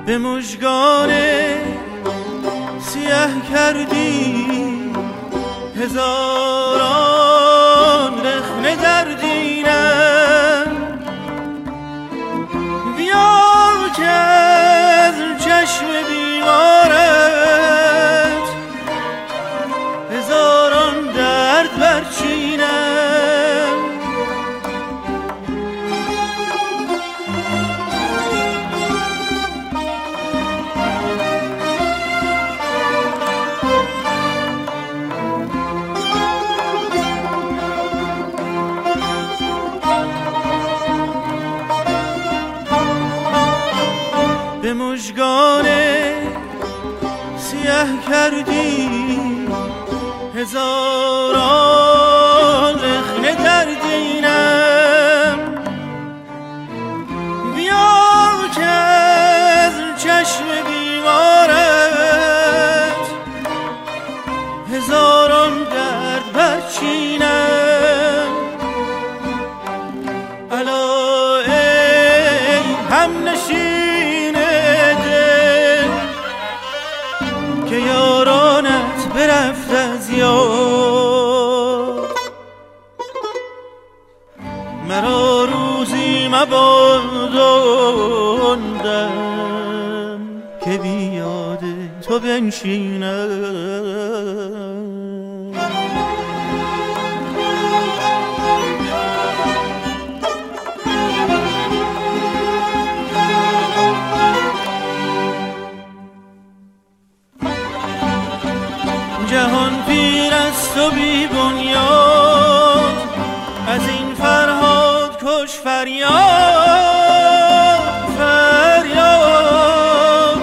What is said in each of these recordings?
به مژگان سیه کردی هزاران رخنه در دینم. بیا که از چشم بیمارت هزاران درد برچینم. به مژگان سیه کردی هزاران رخنه در دینم. بیا که از چشم بیمارت هزاران درد برچینم. الا ای همنشین که یارانت برفت از یاد. مرا روزی مباداندم که بیاد تو بنشینم. جهان پیر است و بی بنیاد، از این فرهاد کش فریاد. فریاد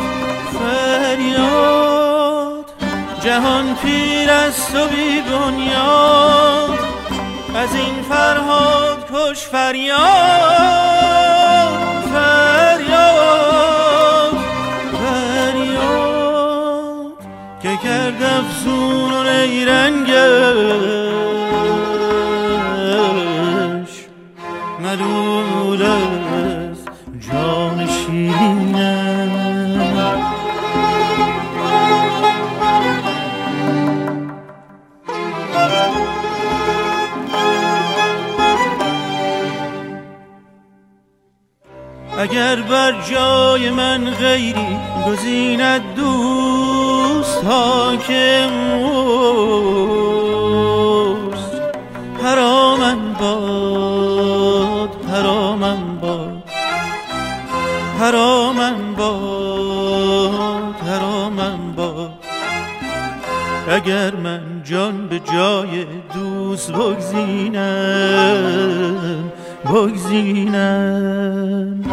فریاد. جهان پیر است و بی بنیاد، از این فرهاد کش فریاد. فریاد فریاد که کرد افزون و نیرنگش ملول از جان شیرینم. اگر بر جای من غیری گزیند دوست حاکم اوست. حرامم باد حرامم باد حرامم باد حرامم باد اگر من جان به جای دوست بگزینم.